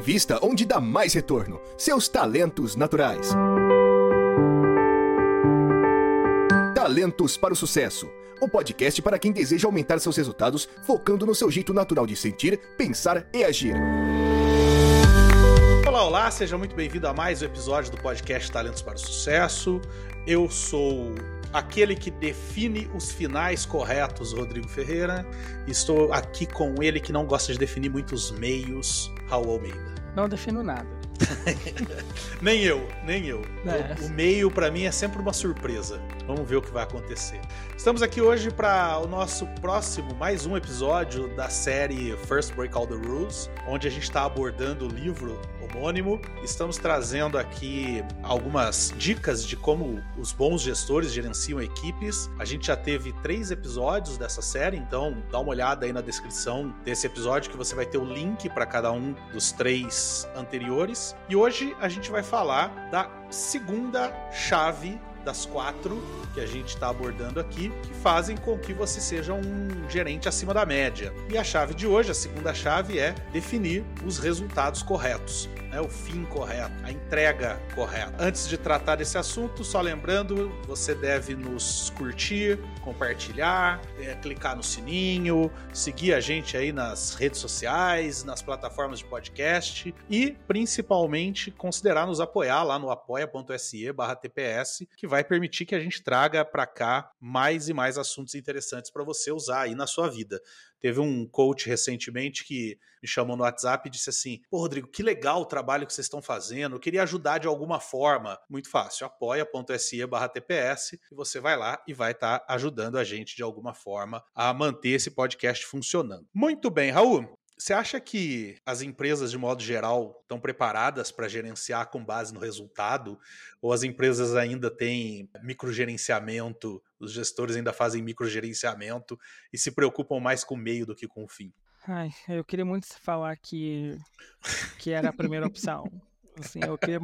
invista onde dá mais retorno. Seus talentos naturais. Talentos para o Sucesso. O podcast para quem deseja aumentar seus resultados, focando no seu jeito natural de sentir, pensar e agir. Olá, seja muito bem-vindo a mais um episódio do podcast Talentos para o Sucesso. Eu sou aquele que define os finais corretos, Rodrigo Ferreira. Estou aqui com ele que não gosta de definir muitos meios, Raul Almeida. Não defino nada. Nem eu. É. O meio para mim é sempre uma surpresa. Vamos ver o que vai acontecer. Estamos aqui hoje para o nosso próximo, mais um episódio da série First Break All the Rules, onde a gente está abordando o livro homônimo. Estamos trazendo aqui algumas dicas de como os bons gestores gerenciam equipes. A gente já teve 3 episódios dessa série, então dá uma olhada aí na descrição desse episódio que você vai ter o link para cada um dos 3 anteriores. E hoje a gente vai falar da segunda chave das 4 que a gente está abordando aqui, que fazem com que você seja um gerente acima da média. E a chave de hoje, a segunda chave, é definir os resultados corretos, né? O fim correto, a entrega correta. Antes de tratar desse assunto, só lembrando, você deve nos curtir, compartilhar, clicar no sininho, seguir a gente aí nas redes sociais, nas plataformas de podcast e, principalmente, considerar nos apoiar lá no apoia.se/TPS, que vai permitir que a gente traga para cá mais e mais assuntos interessantes para você usar aí na sua vida. Teve um coach recentemente que me chamou no WhatsApp e disse assim: "Pô, Rodrigo, que legal o trabalho que vocês estão fazendo, eu queria ajudar de alguma forma." Muito fácil, apoia.se/TPS e você vai lá e vai estar ajudando a gente de alguma forma a manter esse podcast funcionando. Muito bem, Raul. Você acha que as empresas, de modo geral, estão preparadas para gerenciar com base no resultado? Ou as empresas ainda têm microgerenciamento, os gestores ainda fazem microgerenciamento e se preocupam mais com o meio do que com o fim? Ai, eu queria muito falar que era a primeira opção. Assim, eu queria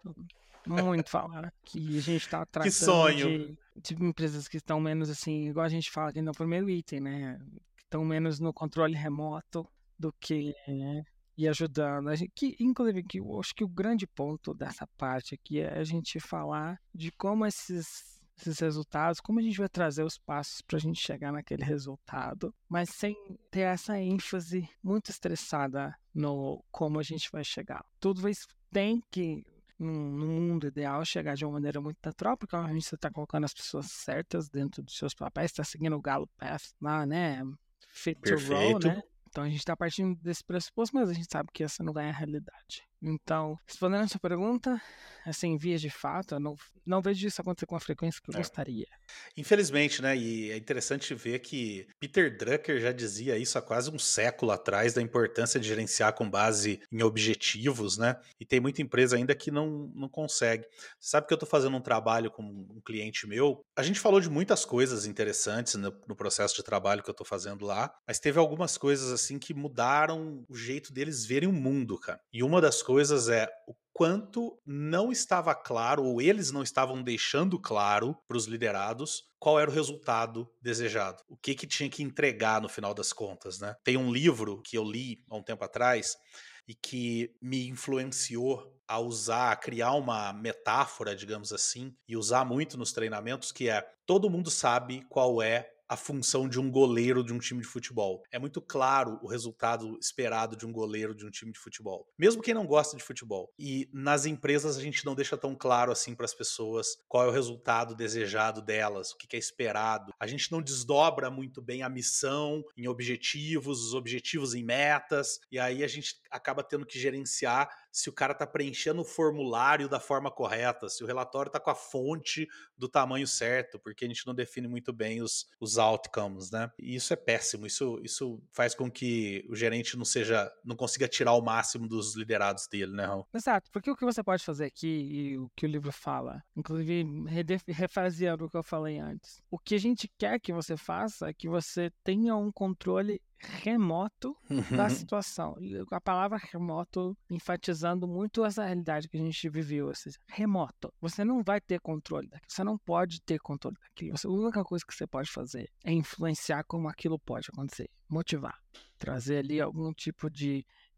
muito falar que a gente está Que tratando sonho! de empresas que estão menos assim, igual a gente fala aqui no primeiro item, né? Que estão menos no controle remoto do que ir ajudando. Inclusive, eu acho que o grande ponto dessa parte aqui é a gente falar de como esses resultados, como a gente vai trazer os passos para a gente chegar naquele resultado, mas sem ter essa ênfase muito estressada no como a gente vai chegar. Tudo isso tem que, no mundo ideal, chegar de uma maneira muito natural, porque a gente está colocando as pessoas certas dentro dos seus papéis, está seguindo o Gallup Path lá, né? Fit to roll, né? Então a gente está partindo desse pressuposto, mas a gente sabe que essa não é a realidade. Então, respondendo a sua pergunta, assim, vias de fato, eu não vejo isso acontecer com a frequência que eu gostaria. Infelizmente, né? E é interessante ver que Peter Drucker já dizia isso há quase um século atrás, da importância de gerenciar com base em objetivos, né? E tem muita empresa ainda que não consegue. Você sabe que eu estou fazendo um trabalho com um cliente meu. A gente falou de muitas coisas interessantes no processo de trabalho que eu estou fazendo lá, mas teve algumas coisas assim que mudaram o jeito deles verem o mundo, cara. E uma das coisas é o quanto não estava claro, ou eles não estavam deixando claro para os liderados qual era o resultado desejado, o que tinha que entregar no final das contas, né? Tem um livro que eu li há um tempo atrás e que me influenciou a criar uma metáfora, digamos assim, e usar muito nos treinamentos, que é: todo mundo sabe qual é a função de um goleiro de um time de futebol. É muito claro o resultado esperado de um goleiro de um time de futebol, mesmo quem não gosta de futebol. E nas empresas a gente não deixa tão claro assim para as pessoas qual é o resultado desejado delas, o que é esperado. A gente não desdobra muito bem a missão em objetivos, os objetivos em metas, e aí a gente acaba tendo que gerenciar se o cara está preenchendo o formulário da forma correta, se o relatório está com a fonte do tamanho certo, porque a gente não define muito bem os outcomes, né? E isso é péssimo, isso faz com que o gerente não consiga tirar o máximo dos liderados dele, né, Raul? Exato, porque o que você pode fazer aqui, e o que o livro fala, inclusive refraseando o que eu falei antes, o que a gente quer que você faça é que você tenha um controle remoto da situação. E a palavra remoto enfatizando muito essa realidade que a gente viveu, ou seja, remoto. Você não vai ter controle daquilo, você não pode ter controle daquilo. A única coisa que você pode fazer é influenciar como aquilo pode acontecer, motivar, trazer ali algum tipo de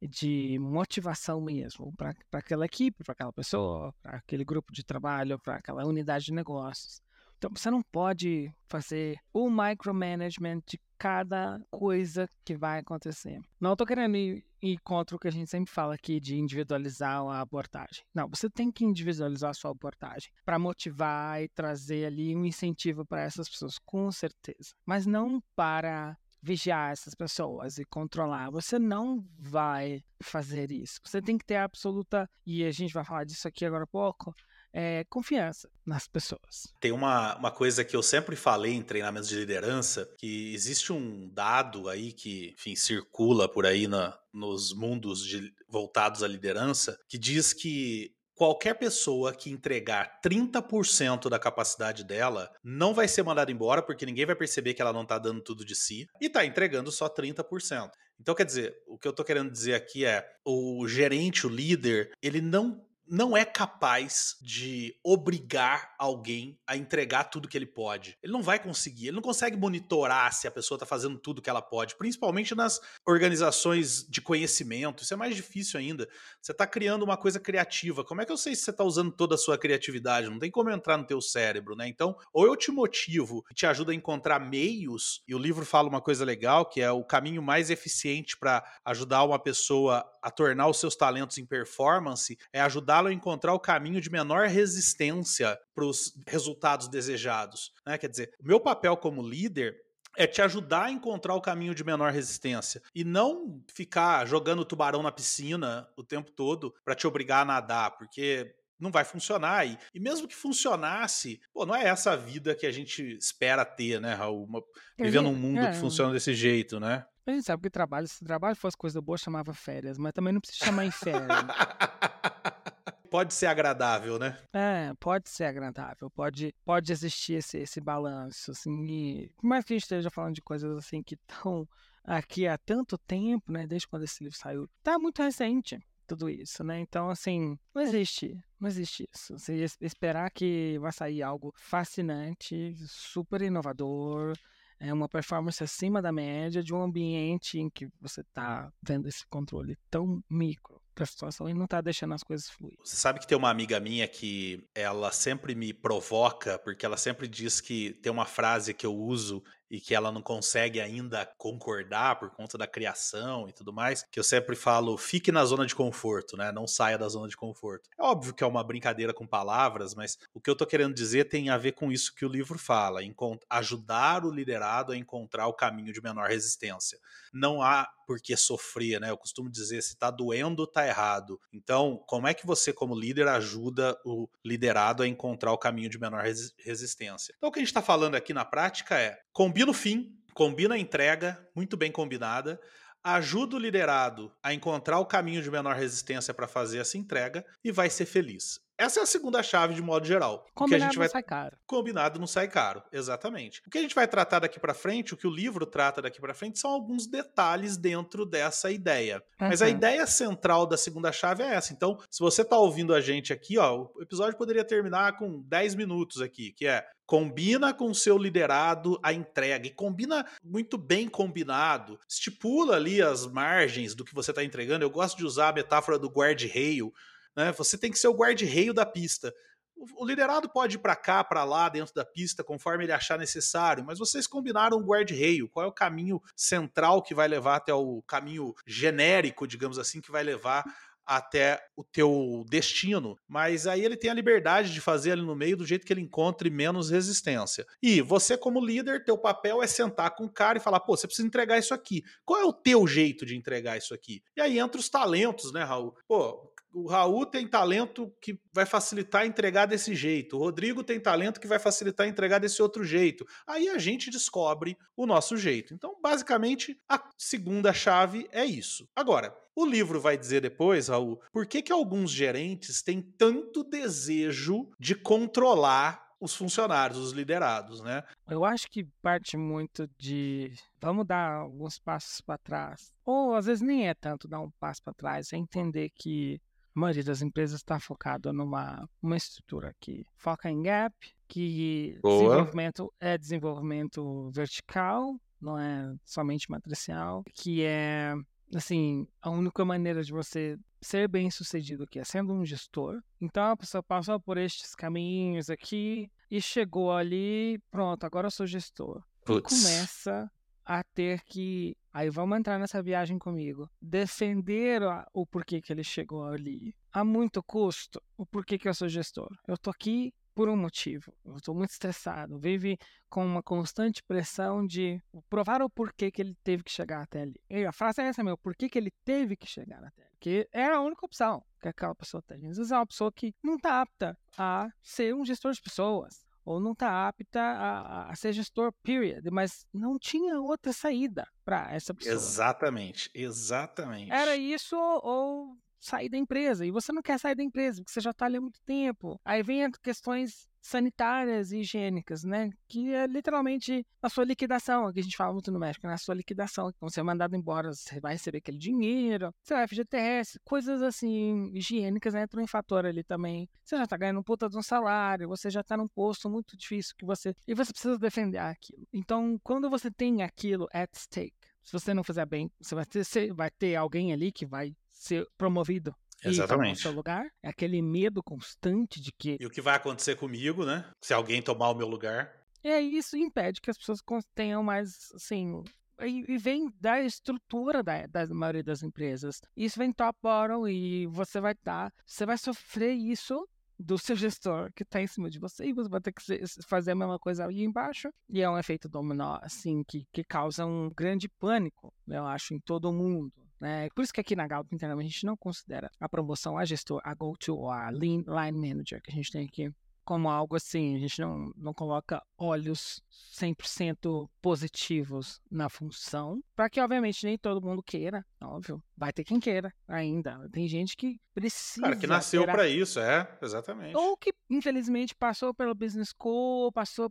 de motivação mesmo para aquela equipe, para aquela pessoa, para aquele grupo de trabalho, para aquela unidade de negócios. Então, você não pode fazer o micromanagement de cada coisa que vai acontecer. Não estou querendo ir contra o que a gente sempre fala aqui de individualizar a abordagem. Não, você tem que individualizar a sua abordagem para motivar e trazer ali um incentivo para essas pessoas, com certeza. Mas não para vigiar essas pessoas e controlar. Você não vai fazer isso. Você tem que ter absoluta, e a gente vai falar disso aqui agora há pouco, confiança nas pessoas. Tem uma coisa que eu sempre falei em treinamentos de liderança, que existe um dado aí que, enfim, circula por aí nos mundos voltados à liderança, que diz que qualquer pessoa que entregar 30% da capacidade dela não vai ser mandada embora, porque ninguém vai perceber que ela não está dando tudo de si, e está entregando só 30%. Então, quer dizer, o que eu estou querendo dizer aqui é, o gerente, o líder, ele não é capaz de obrigar alguém a entregar tudo que ele pode. Ele não vai conseguir, ele não consegue monitorar se a pessoa está fazendo tudo que ela pode, principalmente nas organizações de conhecimento. Isso é mais difícil ainda. Você está criando uma coisa criativa. Como é que eu sei se você está usando toda a sua criatividade? Não tem como entrar no teu cérebro, né? Então, ou eu te motivo e te ajudo a encontrar meios, e o livro fala uma coisa legal, que é o caminho mais eficiente para ajudar uma pessoa a tornar os seus talentos em performance, é ajudá-lo a encontrar o caminho de menor resistência para os resultados desejados, né? Quer dizer, o meu papel como líder é te ajudar a encontrar o caminho de menor resistência e não ficar jogando tubarão na piscina o tempo todo para te obrigar a nadar, porque não vai funcionar. E mesmo que funcionasse, pô, não é essa a vida que a gente espera ter, né, Raul? Vivendo num mundo que funciona desse jeito, né? A gente sabe que se trabalho fosse coisa boa, chamava férias, mas também não precisa chamar em férias. Pode ser agradável, né? Pode ser agradável, pode existir esse balanço, assim, e por mais que a gente esteja falando de coisas assim que estão aqui há tanto tempo, né, desde quando esse livro saiu, tá muito recente tudo isso, né, então, assim, não existe isso, você esperar que vai sair algo fascinante, super inovador, uma performance acima da média de um ambiente em que você tá tendo esse controle tão micro da situação e não tá deixando as coisas fluir. Você sabe que tem uma amiga minha que ela sempre me provoca, porque ela sempre diz que tem uma frase que eu uso e que ela não consegue ainda concordar por conta da criação e tudo mais, que eu sempre falo, fique na zona de conforto, né? Não saia da zona de conforto. É óbvio que é uma brincadeira com palavras, mas o que eu tô querendo dizer tem a ver com isso que o livro fala, ajudar o liderado a encontrar o caminho de menor resistência. Não há por que sofrer, né? Eu costumo dizer, se tá doendo, tá errado. Então, como é que você, como líder, ajuda o liderado a encontrar o caminho de menor resistência? Então, o que a gente está falando aqui na prática é, combina o fim, combina a entrega, muito bem combinada, ajuda o liderado a encontrar o caminho de menor resistência para fazer essa entrega e vai ser feliz. Essa é a segunda chave de modo geral. Combinado não sai caro. Combinado não sai caro, exatamente. O que a gente vai tratar daqui para frente, o que o livro trata daqui para frente, são alguns detalhes dentro dessa ideia. Mas a ideia central da segunda chave é essa. Então, se você está ouvindo a gente aqui, ó, o episódio poderia terminar com 10 minutos aqui, que é combina com o seu liderado a entrega. E combina muito bem combinado. Estipula ali as margens do que você está entregando. Eu gosto de usar a metáfora do guarda-reio, né? Você tem que ser o guarda-reio da pista. O liderado pode ir para cá, para lá, dentro da pista, conforme ele achar necessário, mas vocês combinaram um guarda-reio. Qual é o caminho central que vai levar até o caminho genérico, digamos assim, que vai levar até o teu destino, mas aí ele tem a liberdade de fazer ali no meio do jeito que ele encontre menos resistência. E você, como líder, teu papel é sentar com o cara e falar, pô, você precisa entregar isso aqui. Qual é o teu jeito de entregar isso aqui? E aí entra os talentos, né, Raul? Pô, o Raul tem talento que vai facilitar entregar desse jeito. O Rodrigo tem talento que vai facilitar entregar desse outro jeito. Aí a gente descobre o nosso jeito. Então, basicamente, a segunda chave é isso. Agora, o livro vai dizer depois, Raul, por que alguns gerentes têm tanto desejo de controlar os funcionários, os liderados, né? Eu acho que parte muito de vamos dar alguns passos para trás. Ou às vezes nem é tanto dar um passo para trás, é entender que a maioria das empresas está focada numa estrutura que foca em gap, que desenvolvimento é desenvolvimento vertical, não é somente matricial, que é assim, a única maneira de você ser bem-sucedido aqui é sendo um gestor. Então a pessoa passou por estes caminhos aqui e chegou ali, pronto, agora eu sou gestor. E Putz. começa a ter que, aí vamos entrar nessa viagem comigo, defender o porquê que ele chegou ali. A muito custo, o porquê que eu sou gestor. Eu tô aqui por um motivo. Eu estou muito estressado. Vive com uma constante pressão de provar o porquê que ele teve que chegar até ali. E a frase é essa mesmo, por que que ele teve que chegar até ali? Porque era a única opção que aquela pessoa tem. Às vezes é uma pessoa que não está apta a ser um gestor de pessoas, ou não está apta a ser gestor, period, mas não tinha outra saída para essa pessoa. Exatamente. Era isso ou sair da empresa, e você não quer sair da empresa, porque você já está ali há muito tempo. Aí vem as questões sanitárias e higiênicas, né? Que é literalmente a sua liquidação, que a gente fala muito no México, né? A sua liquidação. Quando você é mandado embora, você vai receber aquele dinheiro, seu FGTS, coisas assim, higiênicas, né? Entram em fator ali também. Você já tá ganhando um puta de um salário, você já tá num posto muito difícil e você precisa defender aquilo. Então, quando você tem aquilo at stake, se você não fizer bem, você vai ter alguém ali que vai ser promovido e tomar o seu lugar. É aquele medo constante de que... E o que vai acontecer comigo, né? Se alguém tomar o meu lugar. E isso impede que as pessoas tenham mais, assim... E vem da estrutura da maioria das empresas. Isso vem top-bottom e você vai sofrer isso do seu gestor que está em cima de você, e você vai ter que fazer a mesma coisa ali embaixo, e é um efeito dominó, assim, que causa um grande pânico, eu acho, em todo mundo. Por isso que aqui na Gallup internamente a gente não considera a promoção a gestor, a go-to ou a line manager que a gente tem aqui como algo assim. A gente não coloca olhos 100% positivos na função, para que obviamente nem todo mundo queira, óbvio, vai ter quem queira ainda. Tem gente que precisa... Cara, que nasceu para isso, exatamente. Ou que infelizmente passou pelo business school, passou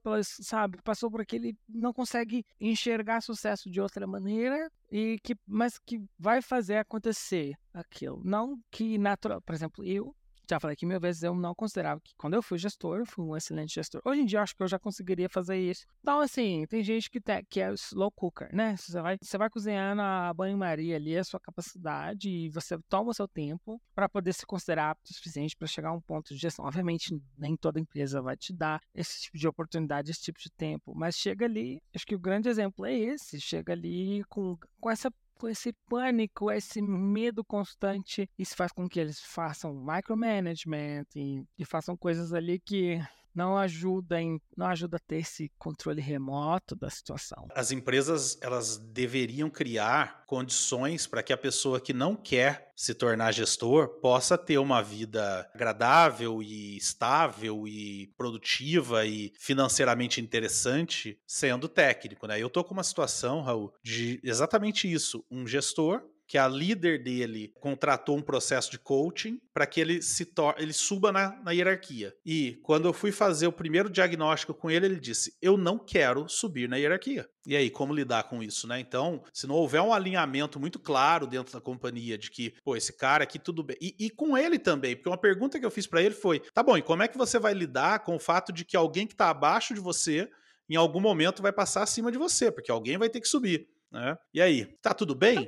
por aquele, não consegue enxergar sucesso de outra maneira, mas que vai fazer acontecer aquilo. Não que natural, por exemplo, eu já falei que mil vezes eu não considerava que quando eu fui gestor, eu fui um excelente gestor. Hoje em dia eu acho que eu já conseguiria fazer isso. Então, assim, tem gente que é slow cooker, né? Você vai cozinhar na banho-maria ali, a sua capacidade, e você toma o seu tempo para poder se considerar apto o suficiente para chegar a um ponto de gestão. Obviamente, nem toda empresa vai te dar esse tipo de oportunidade, esse tipo de tempo, mas chega ali, acho que o grande exemplo é esse, chega ali com esse pânico, esse medo constante. Isso faz com que eles façam micromanagement e façam coisas ali que não ajuda a ter esse controle remoto da situação. As empresas, elas deveriam criar condições para que a pessoa que não quer se tornar gestor possa ter uma vida agradável e estável e produtiva e financeiramente interessante sendo técnico, né? Eu tô com uma situação, Raul, de exatamente isso. Um gestor que a líder dele contratou um processo de coaching para que ele suba na hierarquia. E quando eu fui fazer o primeiro diagnóstico com ele, ele disse: eu não quero subir na hierarquia. E aí, como lidar com isso, né? Então, se não houver um alinhamento muito claro dentro da companhia de que, pô, esse cara aqui tudo bem. E com ele também, porque uma pergunta que eu fiz para ele foi: tá bom, e como é que você vai lidar com o fato de que alguém que está abaixo de você, em algum momento vai passar acima de você, porque alguém vai ter que subir, né? E aí, tá tudo bem?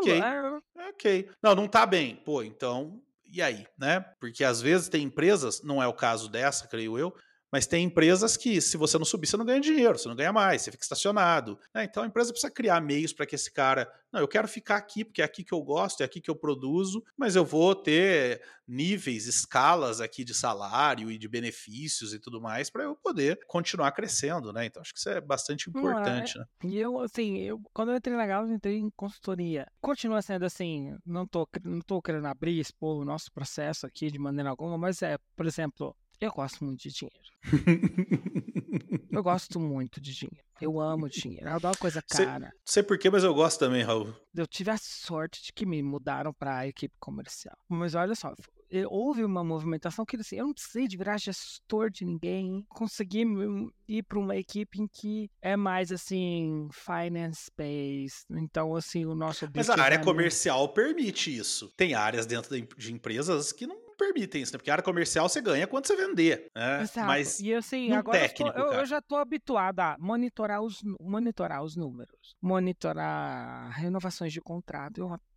Ok. Não tá bem. Pô, então, e aí, né? Porque às vezes tem empresas, não é o caso dessa, creio eu, mas tem empresas que, se você não subir, você não ganha dinheiro, você não ganha mais, você fica estacionado, né? Então a empresa precisa criar meios para que esse cara, não, eu quero ficar aqui porque é aqui que eu gosto, é aqui que eu produzo, mas eu vou ter níveis, escalas aqui de salário e de benefícios e tudo mais para eu poder continuar crescendo, né? Então acho que isso é bastante importante, né? E quando eu entrei na Gallup, eu entrei em consultoria. Continua sendo assim, não tô querendo expor o nosso processo aqui de maneira alguma, mas por exemplo, eu gosto muito de dinheiro. Eu gosto muito de dinheiro. Eu amo dinheiro. Eu adoro coisa cara. Não sei porquê, mas eu gosto também, Raul. Eu tive a sorte de que me mudaram para a equipe comercial. Mas olha só, houve uma movimentação que assim, eu não precisei de virar gestor de ninguém. Consegui ir para uma equipe em que é mais assim, finance-based. Então, assim, o nosso objetivo... Mas a área comercial permite isso. Tem áreas dentro de empresas que não permitem isso, né? Porque a área comercial você ganha quando você vender, né? Exato. Mas e assim, agora eu já estou habituado a monitorar os números, monitorar renovações de contrato. Eu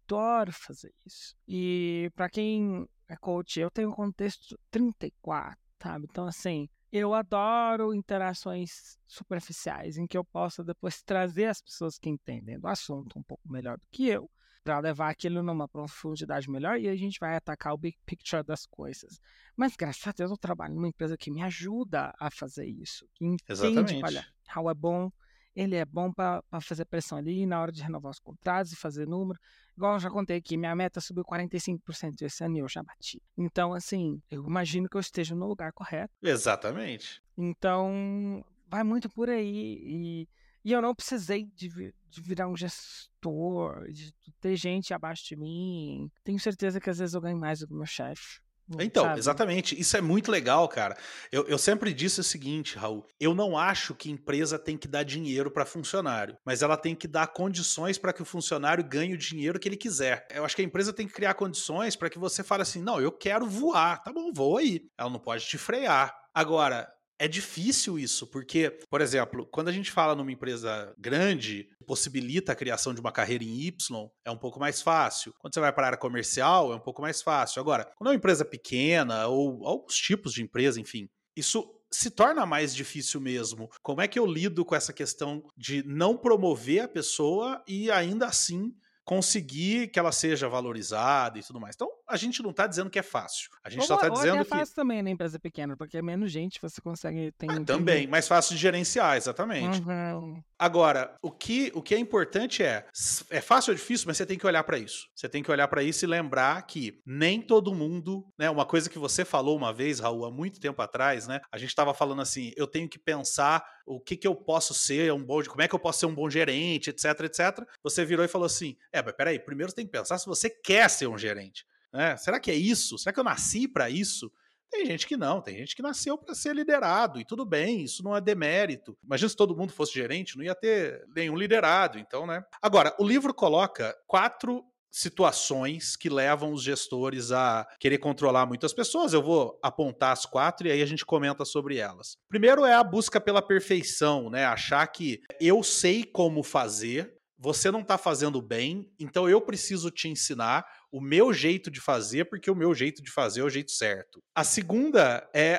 adoro fazer isso. E para quem é coach, eu tenho um contexto 34, sabe? Então, assim, eu adoro interações superficiais, em que eu possa depois trazer as pessoas que entendem do assunto um pouco melhor do que eu, para levar aquilo numa profundidade melhor, e a gente vai atacar o big picture das coisas. Mas, graças a Deus, eu trabalho numa empresa que me ajuda a fazer isso, que entende, olha, Raul é bom, ele é bom para fazer pressão ali na hora de renovar os contratos e fazer número. Igual eu já contei aqui, minha meta subiu 45% esse ano e eu já bati. Então, assim, eu imagino que eu esteja no lugar correto. Exatamente. Então, vai muito por aí. E eu não precisei de virar um gestor, de ter gente abaixo de mim. Tenho certeza que às vezes eu ganho mais do que o meu chefe. Então, sabe? exatamente. Isso é muito legal, cara. Eu sempre disse o seguinte, Raul. Eu não acho que empresa tem que dar dinheiro para funcionário, mas ela tem que dar condições para que o funcionário ganhe o dinheiro que ele quiser. Eu acho que a empresa tem que criar condições para que você fale assim, não, eu quero voar. Tá bom, voa aí. Ela não pode te frear. Agora, é difícil isso, porque, por exemplo, quando a gente fala numa empresa grande, possibilita a criação de uma carreira em Y, é um pouco mais fácil. Quando você vai para a área comercial, é um pouco mais fácil. Agora, quando é uma empresa pequena, ou alguns tipos de empresa, enfim, isso se torna mais difícil mesmo. Como é que eu lido com essa questão de não promover a pessoa e ainda assim conseguir que ela seja valorizada e tudo mais? Então, a gente não está dizendo que é fácil. A gente só está dizendo até é fácil também na empresa pequena, porque é menos gente, você consegue... também, mais fácil de gerenciar, exatamente. Uhum. Agora, o que é importante é fácil ou difícil, mas você tem que olhar para isso. Você tem que olhar para isso e lembrar que nem todo mundo, né? Uma coisa que você falou uma vez, Raul, há muito tempo atrás, né? A gente estava falando assim, eu tenho que pensar o que eu posso ser, como é que eu posso ser um bom gerente, etc, etc. Você virou e falou assim, mas peraí, primeiro você tem que pensar se você quer ser um gerente. Né? Será que é isso? Será que eu nasci para isso? Tem gente que não, tem gente que nasceu para ser liderado, e tudo bem, isso não é demérito. Imagina se todo mundo fosse gerente, não ia ter nenhum liderado, então, né? Agora, o livro coloca 4 situações que levam os gestores a querer controlar muitas pessoas. Eu vou apontar as 4 e aí a gente comenta sobre elas. Primeiro é a busca pela perfeição, né? Achar que eu sei como fazer, você não está fazendo bem, então eu preciso te ensinar o meu jeito de fazer, porque o meu jeito de fazer é o jeito certo. A segunda é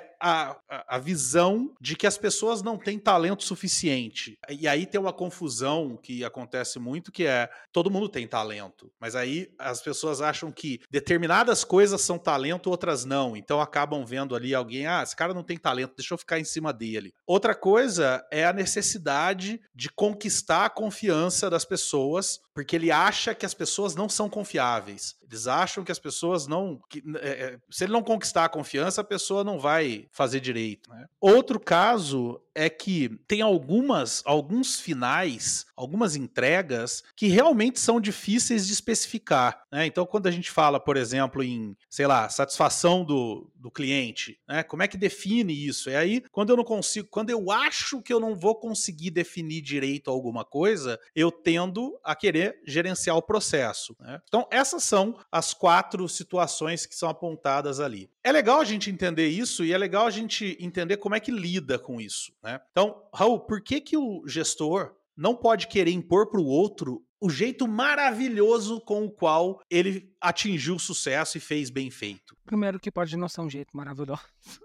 a visão de que as pessoas não têm talento suficiente. E aí tem uma confusão que acontece muito, que é, todo mundo tem talento, mas aí as pessoas acham que determinadas coisas são talento, outras não. Então acabam vendo ali alguém, esse cara não tem talento, deixa eu ficar em cima dele. Outra coisa é a necessidade de conquistar a confiança das pessoas, porque ele acha que as pessoas não são confiáveis. Eles acham que as pessoas não... se ele não conquistar a confiança, a pessoa não vai fazer direito. Né? Outro caso é que tem alguns finais, algumas entregas que realmente são difíceis de especificar. Né? Então, quando a gente fala, por exemplo, em, sei lá, satisfação do cliente, né? Como é que define isso? É aí, quando eu não consigo, quando eu acho que eu não vou conseguir definir direito alguma coisa, eu tendo a querer gerenciar o processo. Né? Então, essas são as 4 situações que são apontadas ali. É legal a gente entender isso e é legal a gente entender como é que lida com isso. Né? Então, Raul, por que o gestor não pode querer impor para o outro o jeito maravilhoso com o qual ele atingiu o sucesso e fez bem feito? Primeiro que pode não ser um jeito maravilhoso.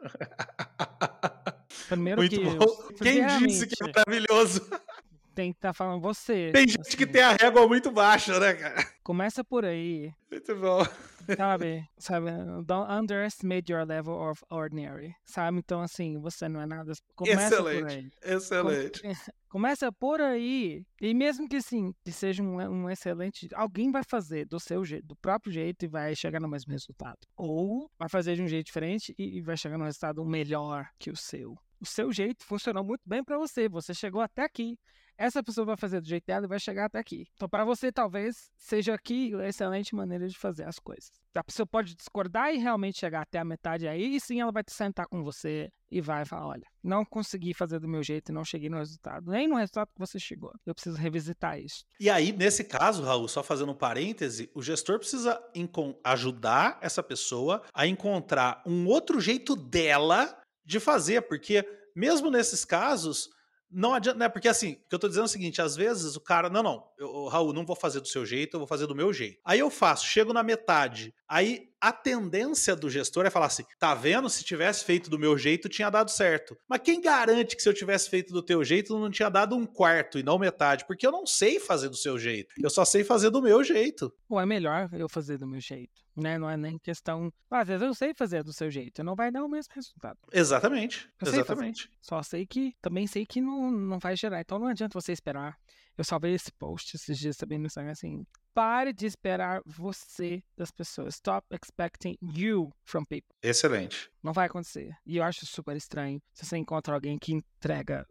Primeiro muito que... bom. Quem disse que é maravilhoso? Tem que estar falando você. Tem gente que tem a régua muito baixa, né, cara? Começa por aí. Muito bom. Sabe? Don't underestimate your level of ordinary. Sabe? Então, assim, você não é nada... Começa por aí. Excelente. Começa por aí. E mesmo que, sim, que seja um excelente... Alguém vai fazer do seu jeito, do próprio jeito, e vai chegar no mesmo resultado. Ou vai fazer de um jeito diferente e vai chegar no resultado melhor que o seu. O seu jeito funcionou muito bem para você. Você chegou até aqui. Essa pessoa vai fazer do jeito dela e vai chegar até aqui. Então, para você, talvez, seja aqui a excelente maneira de fazer as coisas. A pessoa pode discordar e realmente chegar até a metade aí, e sim, ela vai te sentar com você e vai falar, olha, não consegui fazer do meu jeito e não cheguei no resultado. Nem no resultado que você chegou. Eu preciso revisitar isso. E aí, nesse caso, Raul, só fazendo um parêntese, o gestor precisa ajudar essa pessoa a encontrar um outro jeito dela de fazer, porque mesmo nesses casos... Não adianta, né? Porque assim, o que eu tô dizendo é o seguinte, às vezes o cara, Raul, não vou fazer do seu jeito, eu vou fazer do meu jeito. Aí eu faço, chego na metade, aí a tendência do gestor é falar assim, tá vendo? Se tivesse feito do meu jeito, tinha dado certo. Mas quem garante que se eu tivesse feito do teu jeito, não tinha dado um quarto e não metade? Porque eu não sei fazer do seu jeito, eu só sei fazer do meu jeito. Ou é melhor eu fazer do meu jeito, né? Não é nem questão... Às vezes eu sei fazer do seu jeito, não vai dar o mesmo resultado. Exatamente, Eu sei fazer. exatamente. Só sei que, também sei que não vai gerar. Então não adianta você esperar. Eu salvei esse post esses dias também no Instagram, assim, pare de esperar você das pessoas. Stop expecting you from people. Excelente. Não vai acontecer. E eu acho super estranho se você encontra alguém que entrega.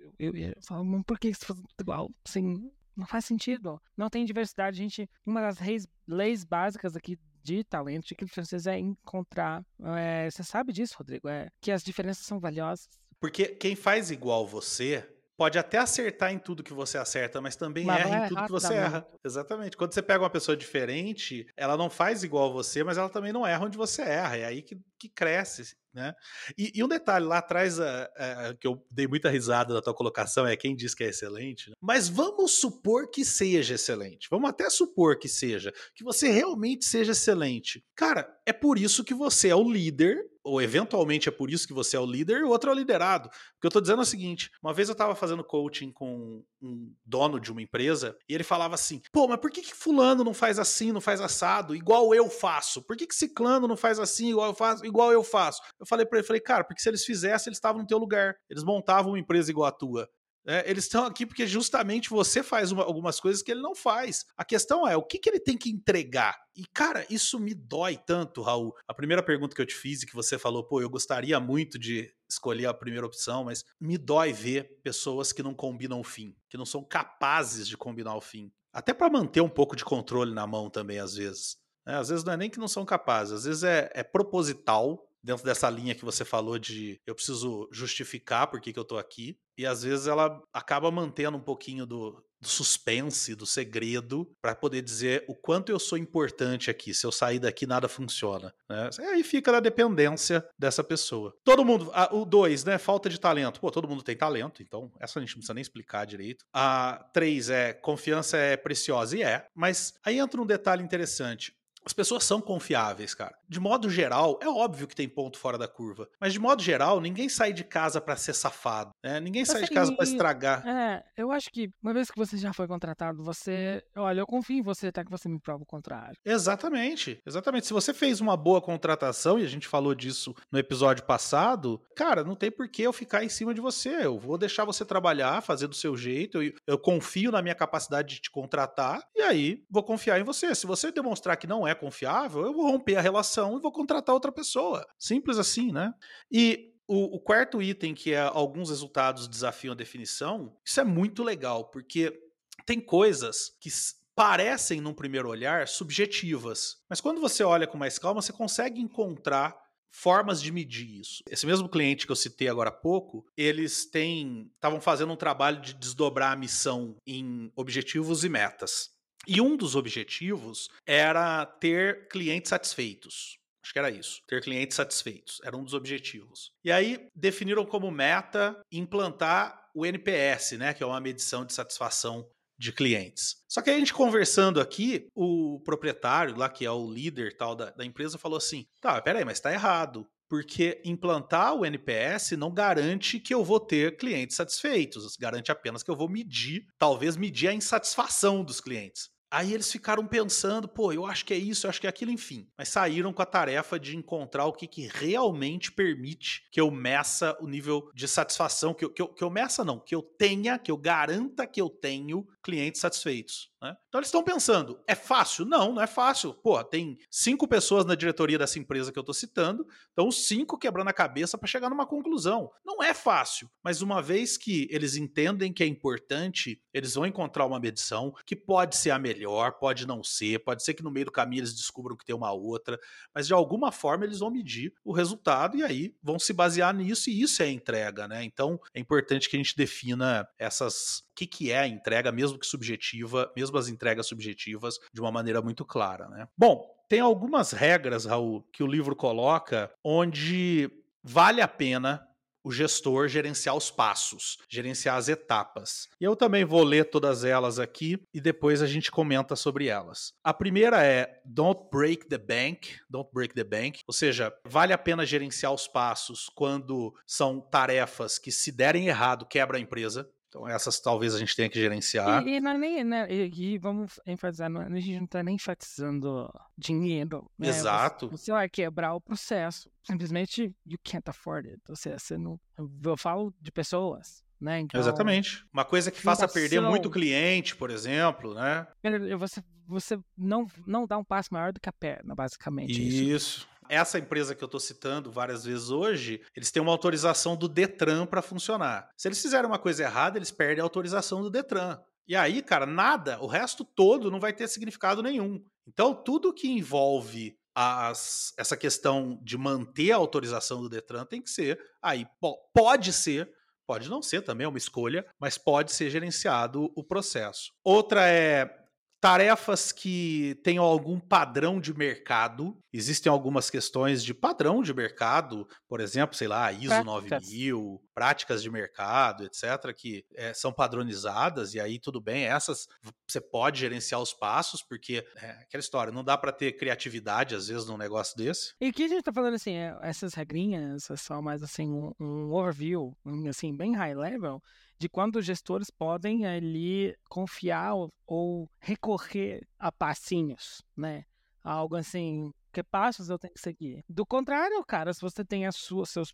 Eu falo, mas por que você faz igual? Assim, não faz sentido. Não tem diversidade. Gente, uma das leis básicas aqui de talento, de que francês é encontrar. Você sabe disso, Rodrigo? Que as diferenças são valiosas. Porque quem faz igual você pode até acertar em tudo que você acerta, mas também Mas erra vai em tudo errar que você erra. Exatamente. Quando você pega uma pessoa diferente, ela não faz igual a você, mas ela também não erra onde você erra. É aí que cresce, né? E um detalhe lá atrás, que eu dei muita risada na tua colocação, é quem diz que é excelente, né? Mas vamos supor que seja excelente. Vamos até supor que seja, que você realmente seja excelente. Cara, é por isso que você é o líder, ou eventualmente é por isso que você é o líder e o outro é o liderado. O que eu tô dizendo é o seguinte, uma vez eu tava fazendo coaching com um dono de uma empresa e ele falava assim, pô, mas por que fulano não faz assim, não faz assado, igual eu faço? Por que ciclano não faz assim, igual eu faço? Eu falei pra ele, cara, porque se eles fizessem, eles estavam no teu lugar. Eles montavam uma empresa igual a tua. Eles estão aqui porque justamente você faz algumas coisas que ele não faz. A questão é, o que ele tem que entregar? E, cara, isso me dói tanto, Raul. A primeira pergunta que eu te fiz e que você falou, pô, eu gostaria muito de escolher a primeira opção, mas me dói ver pessoas que não combinam o fim, que não são capazes de combinar o fim. Até para manter um pouco de controle na mão também, às vezes. Às vezes não é nem que não são capazes, às vezes é proposital, dentro dessa linha que você falou de eu preciso justificar por que eu tô aqui, e às vezes ela acaba mantendo um pouquinho do suspense, do segredo, para poder dizer o quanto eu sou importante aqui, se eu sair daqui nada funciona, né? E aí fica na dependência dessa pessoa. Todo mundo, o 2, né, falta de talento. Pô, todo mundo tem talento, então essa a gente não precisa nem explicar direito. A 3 confiança é preciosa, e mas aí entra um detalhe interessante. As pessoas são confiáveis, cara. De modo geral, é óbvio que tem ponto fora da curva. Mas de modo geral, ninguém sai de casa pra ser safado, né? Ninguém sai de casa pra estragar. Eu acho que uma vez que você já foi contratado, olha, eu confio em você até que você me prova o contrário. Exatamente, exatamente. Se você fez uma boa contratação, e a gente falou disso no episódio passado, cara, não tem por que eu ficar em cima de você. Eu vou deixar você trabalhar, fazer do seu jeito. Eu confio na minha capacidade de te contratar, e aí vou confiar em você. Se você demonstrar que não é confiável, eu vou romper a relação e vou contratar outra pessoa. Simples assim, né? E o quarto item, que é alguns resultados desafiam a definição, isso é muito legal, porque tem coisas que parecem, num primeiro olhar, subjetivas. Mas quando você olha com mais calma, você consegue encontrar formas de medir isso. Esse mesmo cliente que eu citei agora há pouco, eles estavam fazendo um trabalho de desdobrar a missão em objetivos e metas. E um dos objetivos era ter clientes satisfeitos. Acho que era isso. Ter clientes satisfeitos. Era um dos objetivos. E aí definiram como meta implantar o NPS, né? Que é uma medição de satisfação de clientes. Só que a gente conversando aqui, o proprietário lá, que é o líder tal da empresa, falou assim, tá, peraí, mas tá errado. Porque implantar o NPS não garante que eu vou ter clientes satisfeitos. Garante apenas que eu vou talvez medir a insatisfação dos clientes. Aí eles ficaram pensando, pô, eu acho que é isso, eu acho que é aquilo, enfim. Mas saíram com a tarefa de encontrar o que realmente permite que eu meça o nível de satisfação, que eu meça não, que eu garanta que eu tenho clientes satisfeitos. Né? Então eles estão pensando, é fácil? Não é fácil. Pô, tem 5 pessoas na diretoria dessa empresa que eu tô citando, então os 5 quebrando a cabeça para chegar numa conclusão. Não é fácil, mas uma vez que eles entendem que é importante, eles vão encontrar uma medição que pode ser a melhor, pode não ser, pode ser que no meio do caminho eles descubram que tem uma outra, mas de alguma forma eles vão medir o resultado e aí vão se basear nisso, e isso é a entrega, né? Então é importante que a gente defina o que é a entrega, mesmo que subjetiva, mesmo as entregas subjetivas, de uma maneira muito clara, né? Bom, tem algumas regras, Raul, que o livro coloca, onde vale a pena o gestor gerenciar os passos, gerenciar as etapas. E eu também vou ler todas elas aqui e depois a gente comenta sobre elas. A primeira é Don't break the bank, ou seja, vale a pena gerenciar os passos quando são tarefas que, se derem errado, quebra a empresa. Então essas talvez a gente tenha que gerenciar. Não é nem, né, e vamos enfatizar, a gente não está nem enfatizando dinheiro, né? Exato. Você vai quebrar o processo. Simplesmente, you can't afford it. Ou seja, eu falo de pessoas, né? Então, exatamente. Uma coisa que faça perder muito cliente, por exemplo, né? Você não dá um passo maior do que a perna, basicamente. Isso. Essa empresa que eu estou citando várias vezes hoje, eles têm uma autorização do Detran para funcionar. Se eles fizerem uma coisa errada, eles perdem a autorização do Detran. E aí, cara, nada, o resto todo não vai ter significado nenhum. Então, tudo que envolve essa questão de manter a autorização do Detran tem que ser, aí pode ser, pode não ser também, é uma escolha, mas pode ser gerenciado o processo. Outra é tarefas que tenham algum padrão de mercado. Existem algumas questões de padrão de mercado, por exemplo, sei lá, ISO 9000, práticas de mercado, etc., que são padronizadas, e aí tudo bem, essas você pode gerenciar os passos, porque aquela história, não dá para ter criatividade, às vezes, num negócio desse. E aqui a gente tá falando assim, essas regrinhas são mais assim, um overview, assim, bem high level, de quando os gestores podem ali confiar ou recorrer a passinhos, né? Algo assim, que passos eu tenho que seguir. Do contrário, cara, se você tem suas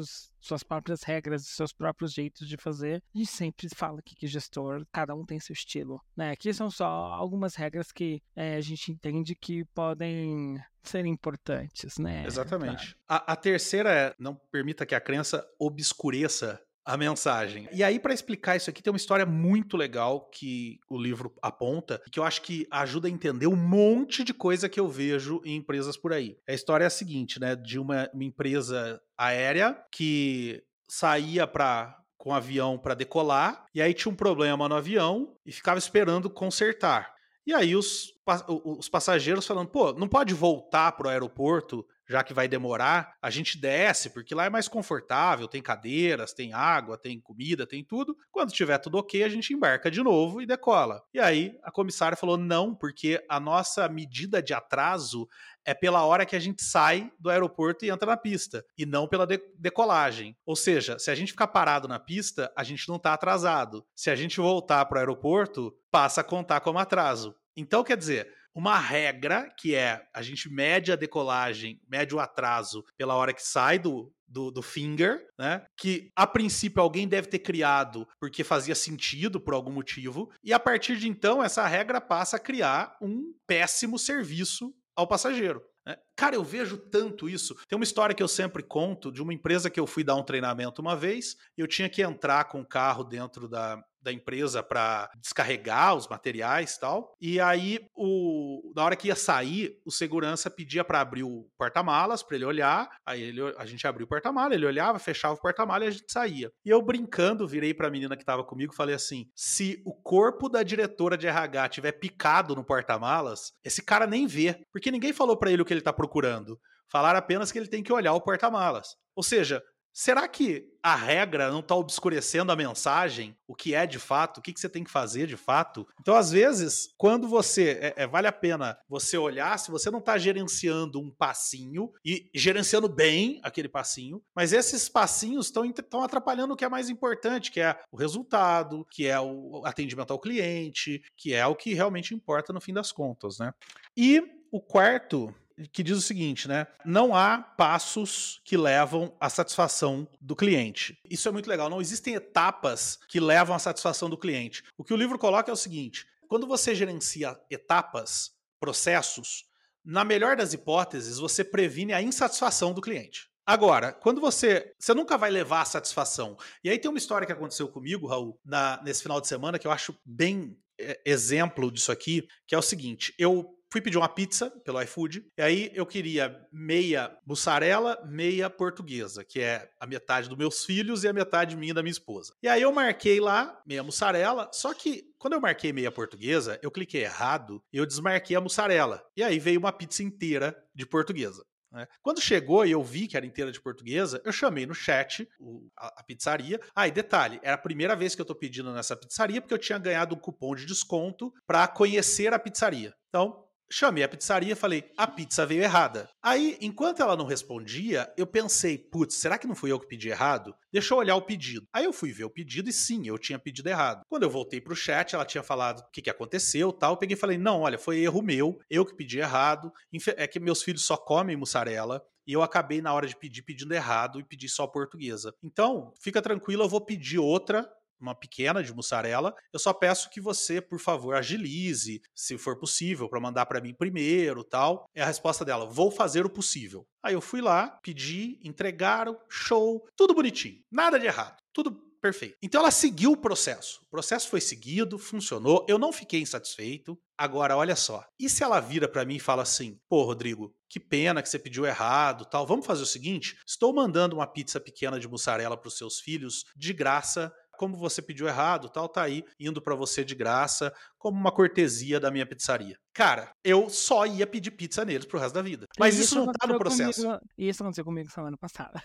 próprias regras, seus próprios jeitos de fazer, a gente sempre fala aqui que gestor, cada um tem seu estilo, né? Aqui são só algumas regras que a gente entende que podem ser importantes, né? Exatamente. A terceira é, não permita que a crença obscureça a mensagem. E aí, para explicar isso aqui, tem uma história muito legal que o livro aponta, que eu acho que ajuda a entender um monte de coisa que eu vejo em empresas por aí. A história é a seguinte, né? De uma empresa aérea que saía com o avião para decolar, e aí tinha um problema no avião e ficava esperando consertar. E aí os passageiros falando, pô, não pode voltar pro aeroporto, já que vai demorar, a gente desce, porque lá é mais confortável, tem cadeiras, tem água, tem comida, tem tudo. Quando tiver tudo ok, a gente embarca de novo e decola. E aí a comissária falou, não, porque a nossa medida de atraso é pela hora que a gente sai do aeroporto e entra na pista, e não pela decolagem. Ou seja, se a gente ficar parado na pista, a gente não está atrasado. Se a gente voltar para o aeroporto, passa a contar como atraso. Então, quer dizer, uma regra que é a gente mede a decolagem, mede o atraso pela hora que sai do finger, né? Que a princípio alguém deve ter criado porque fazia sentido por algum motivo, e a partir de então essa regra passa a criar um péssimo serviço ao passageiro. Cara, eu vejo tanto isso. Tem uma história que eu sempre conto de uma empresa que eu fui dar um treinamento uma vez, eu tinha que entrar com o carro dentro da empresa para descarregar os materiais e tal, e aí na hora que ia sair, o segurança pedia para abrir o porta-malas para ele olhar, aí a gente abriu o porta-malas, ele olhava, fechava o porta-malas e a gente saía. E eu brincando, virei para a menina que estava comigo e falei assim, se o corpo da diretora de RH tiver picado no porta-malas, esse cara nem vê, porque ninguém falou para ele o que ele está procurando, falaram apenas que ele tem que olhar o porta-malas. Ou seja, será que a regra não está obscurecendo a mensagem? O que é de fato? O que você tem que fazer de fato? Então, às vezes, quando você... vale a pena você olhar se você não está gerenciando um passinho e gerenciando bem aquele passinho, mas esses passinhos estão atrapalhando o que é mais importante, que é o resultado, que é o atendimento ao cliente, que é o que realmente importa no fim das contas, né? E o quarto, que diz o seguinte, né? Não há passos que levam à satisfação do cliente. Isso é muito legal. Não existem etapas que levam à satisfação do cliente. O que o livro coloca é o seguinte: quando você gerencia etapas, processos, na melhor das hipóteses, você previne a insatisfação do cliente. Agora, quando você nunca vai levar a satisfação. E aí tem uma história que aconteceu comigo, Raul, nesse final de semana, que eu acho bem exemplo disso aqui, que é o seguinte: eu fui pedir uma pizza pelo iFood, e aí eu queria meia mussarela, meia portuguesa, que é a metade dos meus filhos e a metade minha e da minha esposa. E aí eu marquei lá meia mussarela, só que quando eu marquei meia portuguesa, eu cliquei errado e eu desmarquei a mussarela. E aí veio uma pizza inteira de portuguesa. né? Quando chegou e eu vi que era inteira de portuguesa, eu chamei no chat a pizzaria. E detalhe, era a primeira vez que eu tô pedindo nessa pizzaria, porque eu tinha ganhado um cupom de desconto para conhecer a pizzaria. Então, chamei a pizzaria e falei, a pizza veio errada. Aí, enquanto ela não respondia, eu pensei, putz, será que não fui eu que pedi errado? Deixa eu olhar o pedido. Aí eu fui ver o pedido e sim, eu tinha pedido errado. Quando eu voltei pro chat, ela tinha falado o que aconteceu, tal. Eu peguei e falei, não, olha, foi erro meu, eu que pedi errado. É que meus filhos só comem mussarela. E eu acabei, na hora de pedir, pedindo errado e pedi só portuguesa. Então, fica tranquilo, eu vou pedir outra, uma pequena de mussarela. Eu só peço que você, por favor, agilize, se for possível, para mandar para mim primeiro, tal. É a resposta dela: vou fazer o possível. Aí eu fui lá, pedi, entregaram, show, tudo bonitinho, nada de errado, tudo perfeito. Então ela seguiu o processo. O processo foi seguido, funcionou. Eu não fiquei insatisfeito. Agora, olha só. E se ela vira para mim e fala assim: pô, Rodrigo, que pena que você pediu errado, tal. Vamos fazer o seguinte: estou mandando uma pizza pequena de mussarela para os seus filhos de graça. Como você pediu errado, tal, tá aí, indo pra você de graça, como uma cortesia da minha pizzaria. Cara, eu só ia pedir pizza neles pro resto da vida. Mas isso não tá no processo. Isso aconteceu comigo semana passada.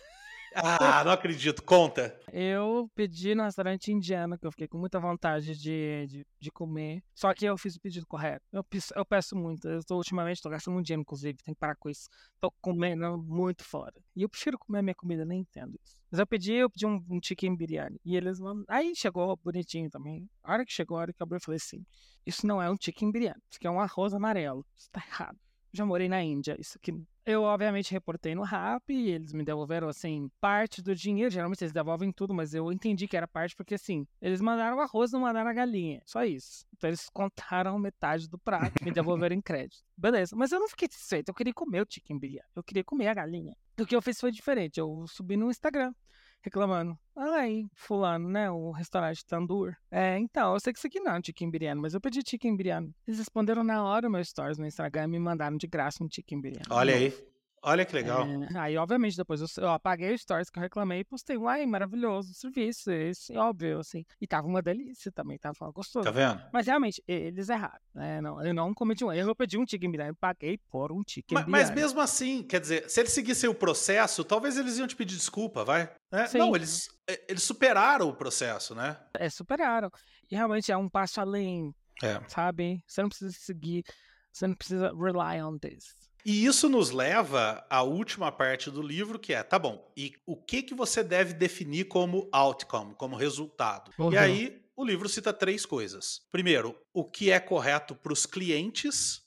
Não acredito. Conta. Eu pedi no restaurante indiano, que eu fiquei com muita vontade de comer. Só que eu fiz o pedido correto. Eu peço muito. Ultimamente tô gastando muito dinheiro, inclusive. Tem que parar com isso. Tô comendo muito fora. E eu prefiro comer a minha comida, nem entendo isso. Mas eu pedi um chicken biryani. E eles vão. Aí chegou bonitinho também. A hora que chegou, a hora que abriu, eu falei assim: isso não é um chicken biryani. Isso aqui é um arroz amarelo. Isso tá errado. Já morei na Índia. Isso aqui. Eu, obviamente, reportei no Rappi e eles me devolveram, assim, parte do dinheiro. Geralmente eles devolvem tudo, mas eu entendi que era parte porque, assim, eles mandaram o arroz, não mandaram a galinha. Só isso. Então eles contaram metade do prato, me devolveram em crédito. Beleza. Mas eu não fiquei satisfeito. Eu queria comer o chicken biryani. Eu queria comer a galinha. O que eu fiz foi diferente. Eu subi no Instagram, reclamando. Olha aí, fulano, né? O restaurante Tandoor. Então, eu sei que isso aqui não é um chicken biryani, mas eu pedi chicken biryani. Eles responderam na hora meus stories no Instagram e me mandaram de graça um chicken biryani. Olha aí. Olha que legal. Aí, obviamente, depois eu apaguei os stories que eu reclamei e postei. Uai, maravilhoso o serviço. Esse, óbvio, assim. E tava uma delícia também, tava gostoso. Tá vendo? Mas, realmente, eles erraram. Eu não cometi um erro, eu pedi um chicken biryani, paguei por um chicken biryani. Mas mesmo assim, quer dizer, se eles seguissem o processo, talvez eles iam te pedir desculpa, vai? Não, eles superaram o processo, né? Superaram. E realmente é um passo além, sabe? Você não precisa seguir, você não precisa rely on this. E isso nos leva à última parte do livro, que é, tá bom, e o que você deve definir como outcome, como resultado? Uhum. E aí, o livro cita 3 coisas. Primeiro, o que é correto para os clientes,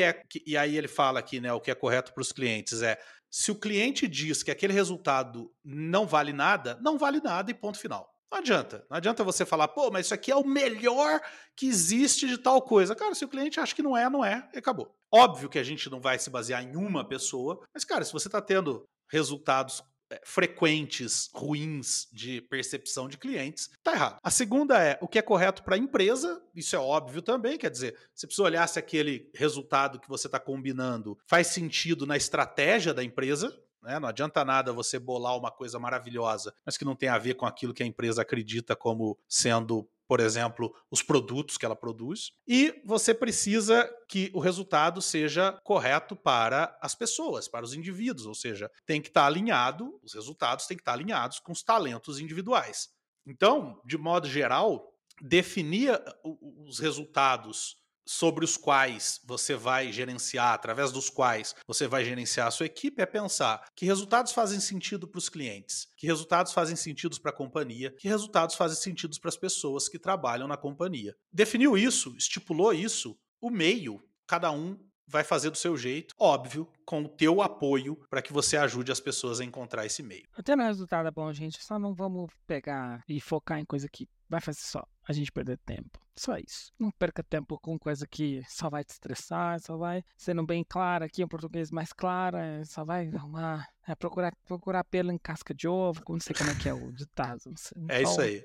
e aí ele fala aqui, né, o que é correto para os clientes é, se o cliente diz que aquele resultado não vale nada e ponto final. Não adianta você falar, pô, mas isso aqui é o melhor que existe de tal coisa. Cara, se o cliente acha que não é, e acabou. Óbvio que a gente não vai se basear em uma pessoa, mas, cara, se você está tendo resultados frequentes, ruins de percepção de clientes, tá errado. A segunda é o que é correto para a empresa, isso é óbvio também, quer dizer, você precisa olhar se aquele resultado que você está combinando faz sentido na estratégia da empresa. Não adianta nada você bolar uma coisa maravilhosa, mas que não tem a ver com aquilo que a empresa acredita como sendo, por exemplo, os produtos que ela produz. E você precisa que o resultado seja correto para as pessoas, para os indivíduos, ou seja, tem que estar alinhado, os resultados têm que estar alinhados com os talentos individuais. Então, de modo geral, definir os resultados sobre os quais você vai gerenciar, através dos quais você vai gerenciar a sua equipe, é pensar que resultados fazem sentido para os clientes, que resultados fazem sentido para a companhia, que resultados fazem sentido para as pessoas que trabalham na companhia. Definiu isso, estipulou isso, o meio, cada um vai fazer do seu jeito, óbvio, com o teu apoio para que você ajude as pessoas a encontrar esse meio. Tendo resultado bom, gente, só não vamos pegar e focar em coisa que vai fazer só a gente perder tempo. Só isso. Não perca tempo com coisa que só vai te estressar, só vai sendo bem clara aqui, um português mais claro, só vai arrumar, procurar pelo em casca de ovo, não sei como é que é o ditado. É isso aí.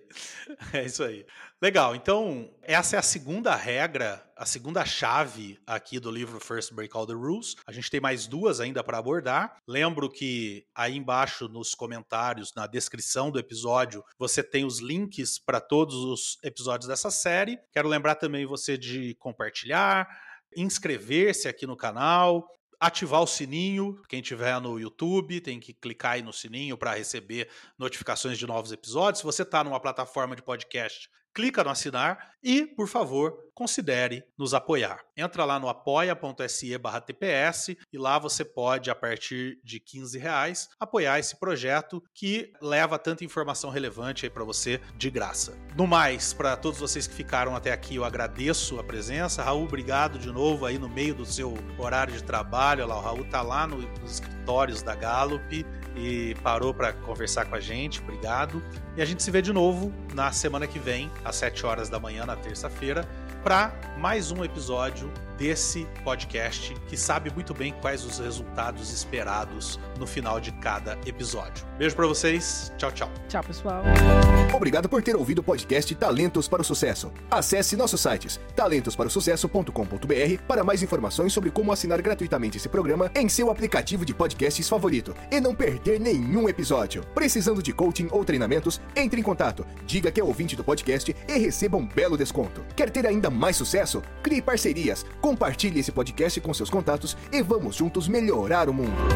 É isso aí. Legal, então essa é a segunda regra, a segunda chave aqui do livro First Break All the Rules. A gente tem mais 2 ainda para abordar. Lembro que aí embaixo nos comentários, na descrição do episódio, você tem os links para todos os episódios dessa série. Quero lembrar também você de compartilhar, inscrever-se aqui no canal, ativar o sininho. Quem tiver no YouTube tem que clicar aí no sininho para receber notificações de novos episódios. Se você está numa plataforma de podcast, clica no assinar e, por favor, considere nos apoiar. Entra lá no apoia.se/TPS e lá você pode, a partir de R$15, apoiar esse projeto que leva tanta informação relevante aí para você de graça. No mais, para todos vocês que ficaram até aqui, eu agradeço a presença. Raul, obrigado de novo aí no meio do seu horário de trabalho. Olha lá, o Raul tá lá nos escritórios da Gallup e parou para conversar com a gente. Obrigado. E a gente se vê de novo na semana que vem, às 7 horas da manhã, na terça-feira, para mais um episódio desse podcast que sabe muito bem quais os resultados esperados no final de cada episódio. Beijo para vocês. Tchau, tchau. Tchau, pessoal. Obrigado por ter ouvido o podcast Talentos para o Sucesso. Acesse nossos sites talentosparosucesso.com.br para mais informações sobre como assinar gratuitamente esse programa em seu aplicativo de podcasts favorito e não perder nenhum episódio. Precisando de coaching ou treinamentos, entre em contato, diga que é ouvinte do podcast e receba um belo desconto. Quer ter ainda mais sucesso? Crie parcerias, compartilhe esse podcast com seus contatos e vamos juntos melhorar o mundo.